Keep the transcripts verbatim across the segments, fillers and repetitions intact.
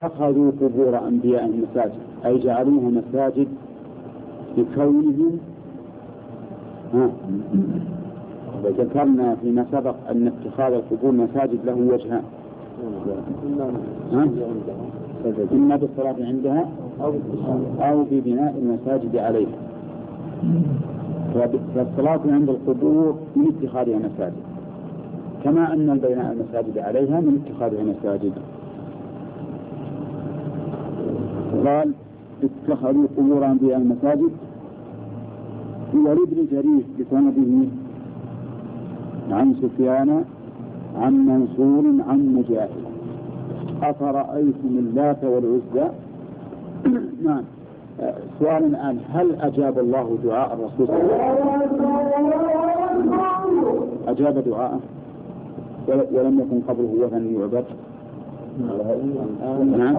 اتخذوا قبور أنبيائهم مساجد، أي جعلوها مساجد بكونهم. ها ذكرنا فيما سبق أن اتخاذ القبور مساجد له وجهان، إما بالصلاة عندها أو ببناء المساجد عليها. فالصلاة عند القبور من اتخاذها مساجد، كما أن البناء المساجد عليها من اتخاذها مساجد. قال اتخذوا قبور أنبيائهم مساجد. ولابن جرير بسنده عن سفيان عن منصور عن مجاهد أفرأيتم اللات والعزى. نعم. سؤال الآن، هل أجاب الله دعاء الرسول صلى الله عليه وسلم؟ أجاب دعاءه ولم يكن قبله وثن يعبد؟ نعم.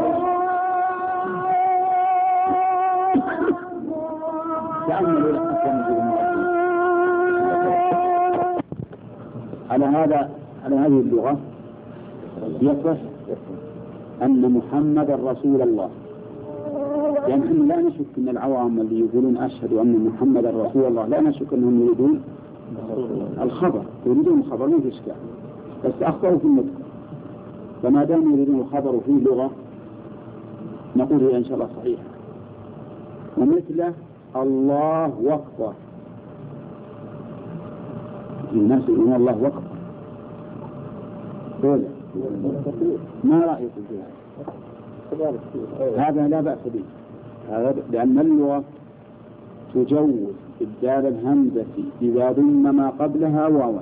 تأملوا على هذا على هذه اللغة يصح أن محمد رسول الله، يعني نحن لا نشك أن العوام اللي يقولون أشهد أن محمد رسول الله لا نشك أنهم يريدون الخبر، يريدون الخبر ما في إشكال، بس أخطأوا في النطق. فما دام يريدون الخبر في لغة نقول هي إن شاء الله صحيح. ومثله الله أكبر، الناس يقولون الله أكبر، ما رأيكم في هذا؟ هذا لا بأس به، هذا لأن اللغة تجوز إبدال الهمزة إذا ضم ما قبلها واوا،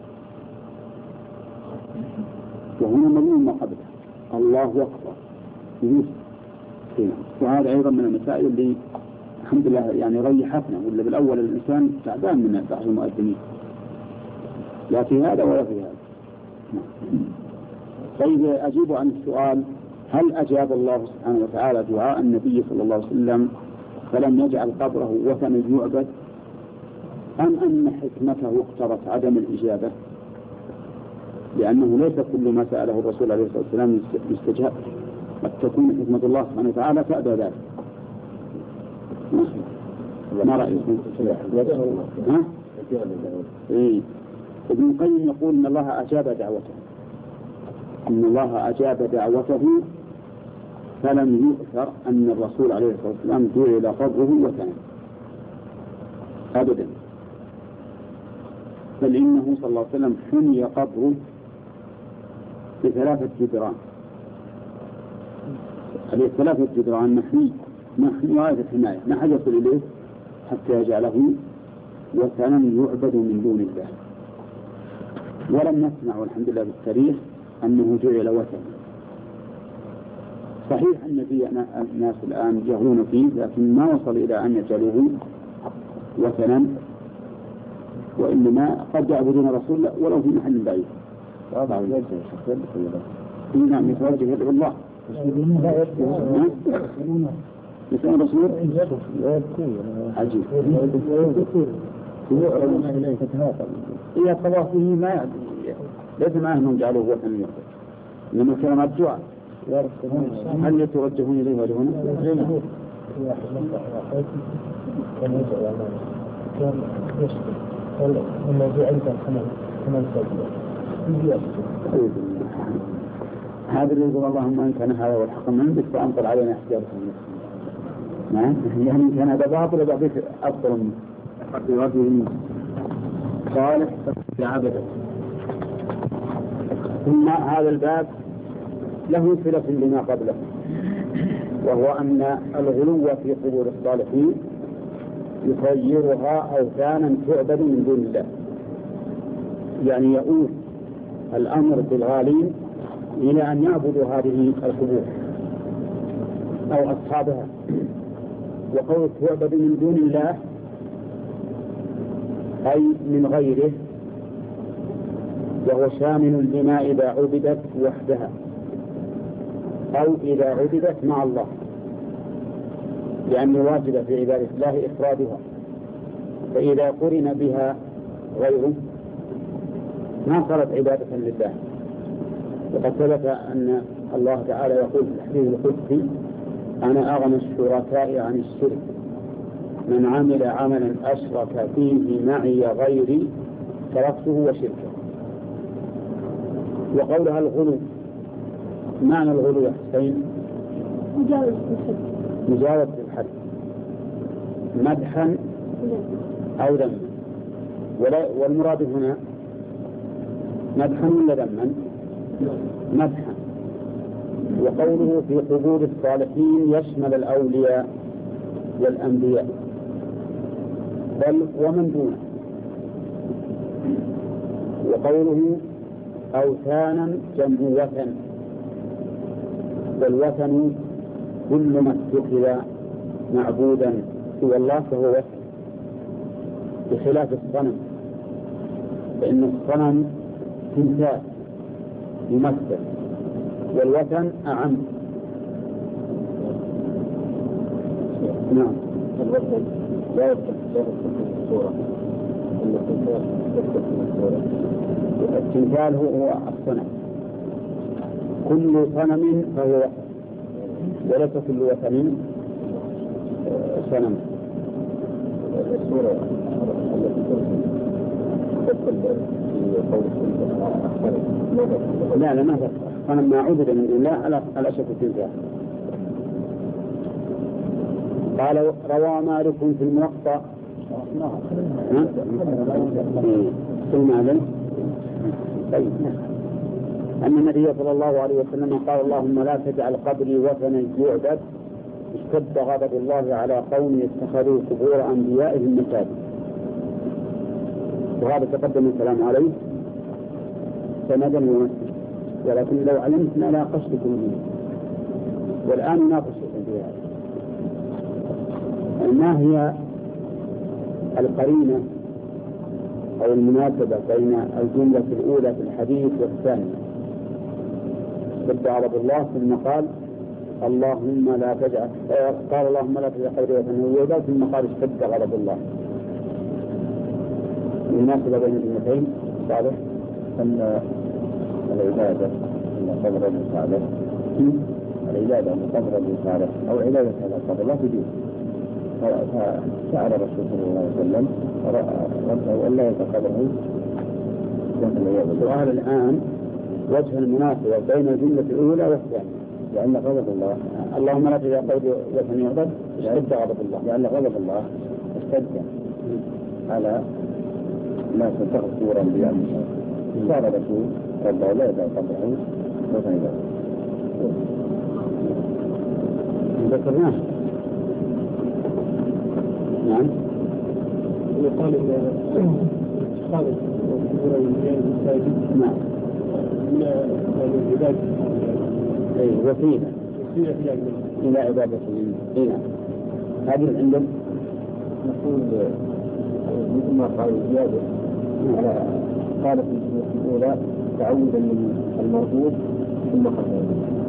وهنا مضمون ما قبلها الله أكبر. وهذا أيضا من المسائل اللي الحمد لله يعني ريحتنا، ولا بالأول الإنسان تعبان من بعض المؤذنين، لا في هذا ولا في هذا. طيب أجيب عن السؤال، هل أجاب الله سبحانه وتعالى دعاء النبي صلى الله عليه وسلم فلم يجعل قبره وثنا يعبد، أم أن حكمته اقتضت عدم الإجابة؟ لأنه ليس كل ما سأله الرسول عليه الصلاة والسلام يستجاب، قد تكون حكمة الله سبحانه وتعالى تأبى ذلك. ما رأيكم؟ ها؟ إيه. ابن القيم يقول إن الله أجاب دعوته، إن الله أجاب دعوته فلم يؤثر أن الرسول عليه الصلاة والسلام جعل قبره وثنا أبدا، بل إنه صلى الله عليه وسلم حمي قبره بثلاثة جدران، هذه ثلاثة جدران محمي محمي غاية الحماية، ما حد يصل إليه حتى يجعله وثنا يعبد من دون الله. ولم نسمع والحمد لله بالتاريخ أنه جعل وثنا. صحيح أن في الناس الآن يغلون فيه، لكن ما وصل إلى أن يجعلوه وثنا، وإنما قد يعبدون رسول الله ولو في محل بعيد. نعم، يتوجه يدعو الله. يسأل رسول عجيب. إذا قضى فيه ما ليس معه أنهم جعلوه وثنا يعبد، إنما كان الدعاء. هل يتوجهون إليه وجهون؟ هذا اللي يقول اللهم إن كان هذا والحق من عندك فأمطر علينا حجارة من السماء. نعم، يعني كان هذا باطل وبعض أفضل منه في رجل صالح عبده. ثم هذا الباب له صلة لما قبله، وهو أن الغلو في قبور الصالحين يصيرها أوثانا تعبد من دون الله، يعني يؤول الأمر بالغالين إلى أن يعبدوا هذه القبور أو أصحابها. وقول تعبد من دون الله أي من غيره، وهو شامل لما إذا عبدت وحدها أو إذا عبدت مع الله، لأن واجب في عبادة الله إفرادها، فإذا قرن بها غيره ما صارت عبادة لله. وقد ثبت أن الله تعالى يقول في الحديث القدسي: أنا أغنى الشركاء عن الشرك، من عمل عملا أشرك فيه معي غيري تركته وشركه. وقولها الغلو، معنى الغلو يا حسين مجاوز الحد، مجاوز الحد، مدحا أو ذما. والمراد هنا مدحا ولا ذما؟ مدحا. وقوله في قبور الصالحين يشمل الأولياء والأنبياء بل ومن دونه. وقوله أوثانا جمع وثن، والوثن كل ما اتخذ معبودا سوى الله فهو وثن، بخلاف الصنم، فإن الصنم تمثال يمثل، والوثن أعم. نعم. الوثن لا يصح في الصورة، التمثال هو الصنم، كل صنم فهو وثن، وليس كل وثن صنم. الصورة التي تدخل في قول لا لا ما تدخل، صنم ما عبد من الله على على شكل التمثال. قال روى مالك في الموطأ ثم عليه طيب أن النبي صلى الله عليه وسلم قال: اللهم لا تجعل قبري وثنا يعبد، اشتد غضب الله على قوم اتخذوا قبور أنبيائهم مساجد. وهذا تقدم الكلام عليه سندا ومسجد، ولكن لو علمت ما لا قصدكم به، والآن ناقش في هذا. ما هي القرينة أو المناسبة بين الجملة الأولى في الحديث والثانية؟ اشتد غضب الله، ثم قال اللهم لا تجعل قال اللهم لا تجعل قبري وثنا يعبد، ثم قال اشتد غضب الله. المناسبة بين الجملتين صالح أن العبادة أن قبر المصالح العبادة أن قبر المصالح أو عبادة على قبر الله تجوز. فسأل الرسول صلى الله عليه وسلم ربه أن لا يتقبله. السؤال الآن وجه المناسبة بين الجملة الأولى والثانية، لأن غضب الله اللهم لا تجعل قبري وثنا يعبد اشتد غضب الله، لأن غضب الله اشتد على ما تنتهي صورا بأمر صار رسول ربه لا يدع قبره وثنا يعبد. ذكرناه. نعم. يقال إن خالد وكبر المساجد نعم من العباد أي وسيلة وسيلة إلى عبادة الله. هذه عندهم نقول مثل ما قال زيادة على قالت الجملة الأولى تعودا من المربوط ثم خطأ.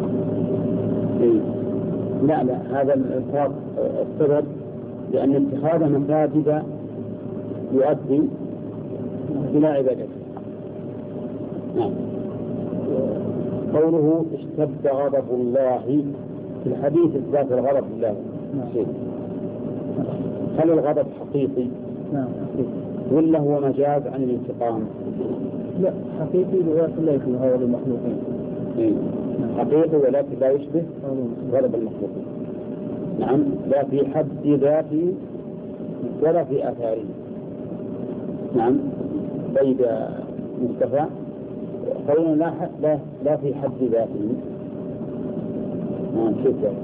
لا لا هذا الفرق السبب لأن اتخاذ مساجد يؤدي إلى عبادته. نعم. قوله اشتد غضب الله في الحديث إثبات الغضب لله. نعم. هل الغضب حقيقي؟ نعم. ولا هو مجاز عن الانتقام؟ لا حقيقي ولكن لا يشبه هؤلاء المخلوقين. إيه. حقيقي ولكن لا يشبه غضب المخلوقين. نعم. لا في حد ذاته ولا في آثاره. نعم. بيد مصطفى قولنا لا لا لا في حد ذاته. نعم كيف ذلك؟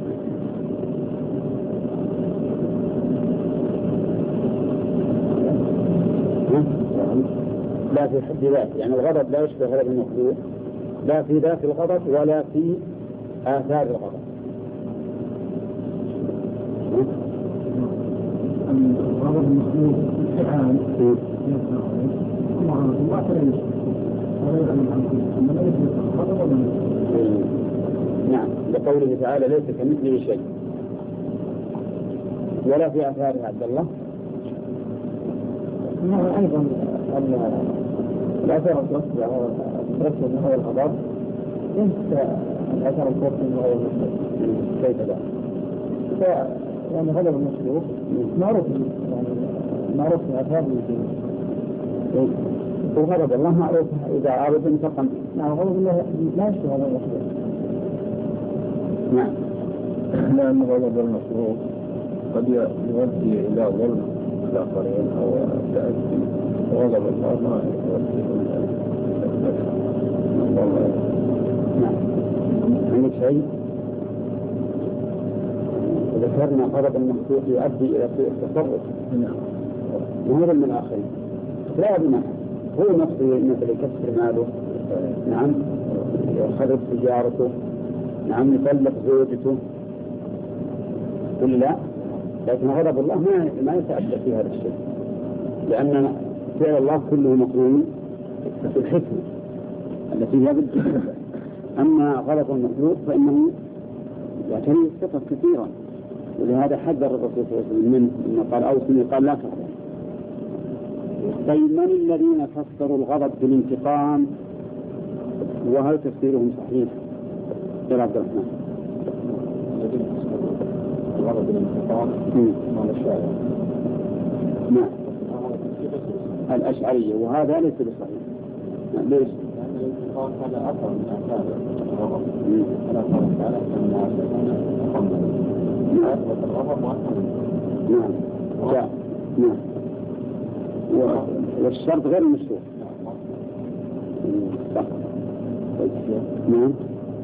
لا في حد ذاته، يعني الغضب لا يشبه غضب المخلوق، لا في ذات الغضب ولا في آثار الغضب. الغضب المخلوق استعان الله فلا يشبه ولا يعلم عن كل أما لا يشبه الغضب ولا. نعم لقوله تعالى ليس كمثله شيء ولا في آثاره. عبد الله إنه أيضا أن الأثر الرسل أن هو الغضب ليس الأثر الكفر وهو المشروع كيف ذلك؟ يعني غضب المشروع معروف يعني معروف من أثار الوجود وغضب الله معروف إذا عرض انتقم. نعم غضب الله لا يشبه هذا المشروع. نعم لأن غضب المشروع قد يؤدي إلى ظلم الآخرين أو تأدي غضب الله ما يؤدي إلى نعم. عندك شيء؟ ذكرنا غضب المخلوق يؤدي إلى سوء التصرف. نعم. وهذا من الآخرين لا بمعنى هو نفسه مثل يكسر ماله، نعم، يخرب تجارته، نعم، يطلق زوجته، قل لا. لكن غضب الله ما ما يتأدى في هذا الشيء، لأن فعل الله كله مقرون بالحكمة التي هي بالحكمة. أما غضب المخلوق فإنه يعتري الخطط كثيرا، ولهذا حذر الرسول صلى الله عليه وسلم منه لما قال أوصني قال لا تغضب. طيب من الذين فسروا الغضب بالانتقام وهل تفسيرهم صحيح؟ يا عبد الرحمن. الغضب بالانتقام مال الشاعر. نعم الأشعرية، وهذا ليس بصحيح. ليش؟ لأن الانتقام هذا أثر من آثار الغضب. ألا قال تعالى أن الناس يتقمون الغضب مؤثر. نعم نعم نعم. والشرط غير مشروع. صح. نعم.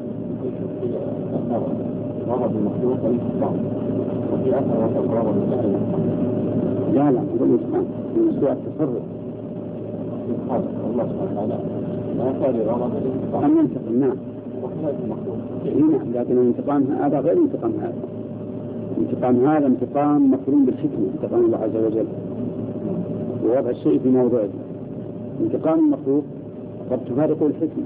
أثر غضب المخلوق والانتقام، وفي أثر غضب الله. لا لا هو الانتقام مشروع التصرف. الله سبحانه وتعالى لا يقال غضب الانتقام. أم ينتقم نعم. وكذلك المخلوق. نعم لكن الانتقام هذا غير انتقام هذا. انتقام هذا انتقام مقرون بالحكمة، انتقام الله عز وجل ووضع الشيء في موضعه. انتقام المخلوق قد تفارق الحكمة.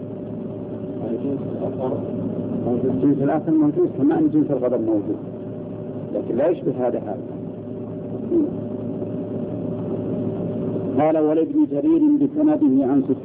جنس الآخر موجود كما أن جنس الغضب موجود، لكن لا يشبه هذا هذا. قال ولابن جرير بسنده عن سفيان